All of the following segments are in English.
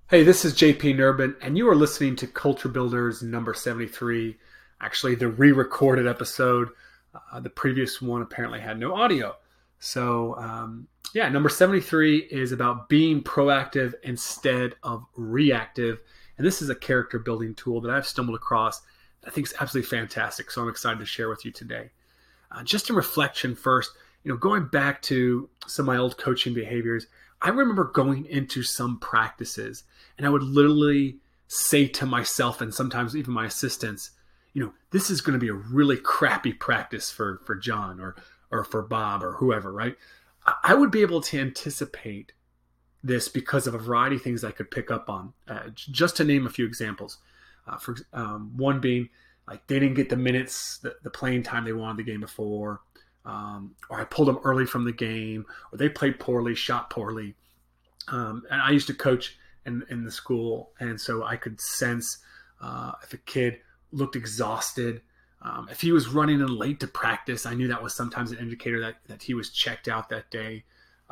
Hey, this is JP Nurbin, and you are listening to Culture Builders number 73. Actually, the re-recorded episode. The previous one apparently had no audio. So, number 73 is about being proactive instead of reactive. And this is a character building tool that I've stumbled across that I think is absolutely fantastic. So I'm excited to share with you today. Just in reflection first, going back to some of my old coaching behaviors, I remember going into some practices and I would literally say to myself and sometimes even my assistants, this is going to be a really crappy practice for John or for Bob or whoever, right? I would be able to anticipate this because of a variety of things I could pick up on. Just to name a few examples. One being, like, they didn't get the minutes, the playing time they wanted the game before, or I pulled them early from the game, or they played poorly, shot poorly. And I used to coach in the school, and so I could sense if a kid looked exhausted. If he was running in late to practice, I knew that was sometimes an indicator that he was checked out that day.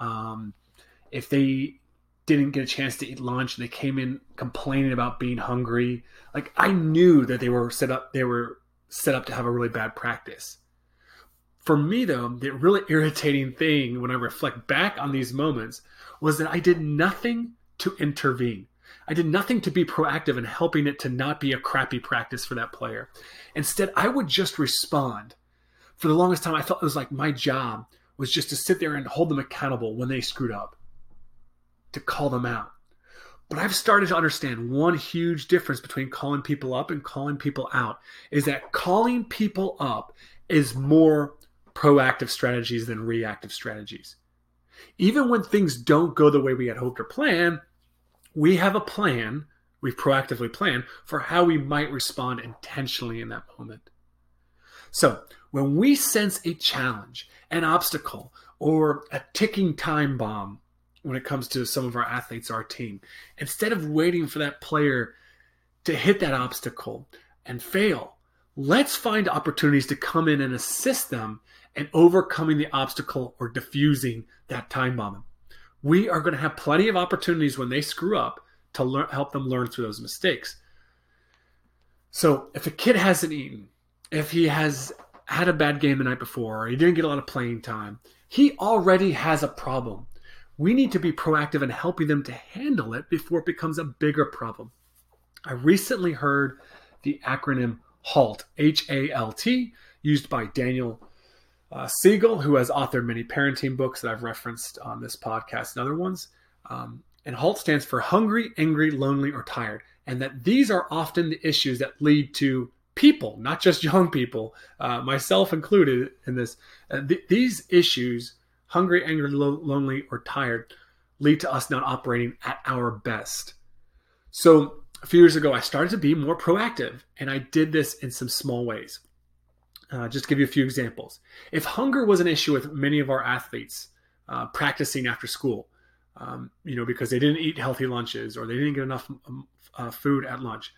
If they didn't get a chance to eat lunch and they came in complaining about being hungry, like, I knew that they were set up to have a really bad practice. For me, though, the really irritating thing when I reflect back on these moments was that I did nothing to intervene. I did nothing to be proactive in helping it to not be a crappy practice for that player. Instead, I would just respond. For the longest time, I felt it was like my job was just to sit there and hold them accountable when they screwed up, to call them out. But I've started to understand one huge difference between calling people up and calling people out is that calling people up is more proactive strategies than reactive strategies. Even when things don't go the way we had hoped or planned, we have a plan, we've proactively planned for how we might respond intentionally in that moment. So when we sense a challenge, an obstacle, or a ticking time bomb when it comes to some of our athletes, our team, instead of waiting for that player to hit that obstacle and fail, let's find opportunities to come in and assist them in overcoming the obstacle or diffusing that time bomb. We are going to have plenty of opportunities when they screw up to help them learn through those mistakes. So if a kid hasn't eaten, if he has had a bad game the night before, or he didn't get a lot of playing time, he already has a problem. We need to be proactive in helping them to handle it before it becomes a bigger problem. I recently heard the acronym HALT, H-A-L-T, used by Daniel Siegel, who has authored many parenting books that I've referenced on this podcast and other ones. And HALT stands for hungry, angry, lonely, or tired. And that these are often the issues that lead to people, not just young people, myself included in this. These issues, hungry, angry, lonely, or tired, lead to us not operating at our best. So a few years ago, I started to be more proactive, and I did this in some small ways. Just to give you a few examples. If hunger was an issue with many of our athletes practicing after school, because they didn't eat healthy lunches or they didn't get enough food at lunch,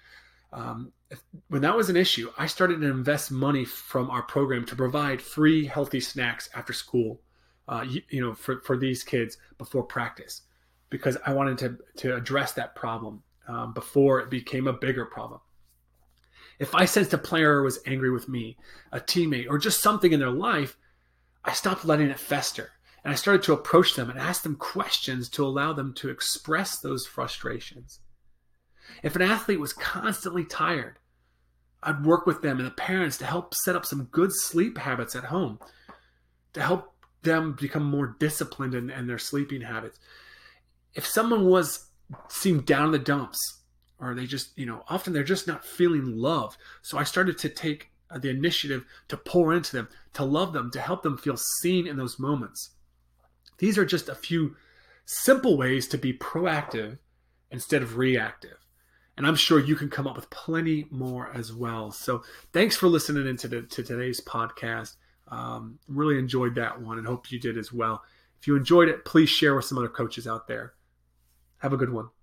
when that was an issue, I started to invest money from our program to provide free healthy snacks after school, for these kids before practice, because I wanted to address that problem before it became a bigger problem. If I sensed a player was angry with me, a teammate, or just something in their life, I stopped letting it fester. And I started to approach them and ask them questions to allow them to express those frustrations. If an athlete was constantly tired, I'd work with them and the parents to help set up some good sleep habits at home, to help them become more disciplined in their sleeping habits. If someone seemed down in the dumps, or they just, often they're just not feeling loved. So I started to take the initiative to pour into them, to love them, to help them feel seen in those moments. These are just a few simple ways to be proactive instead of reactive. And I'm sure you can come up with plenty more as well. So thanks for listening to today's podcast. Really enjoyed that one and hope you did as well. If you enjoyed it, please share with some other coaches out there. Have a good one.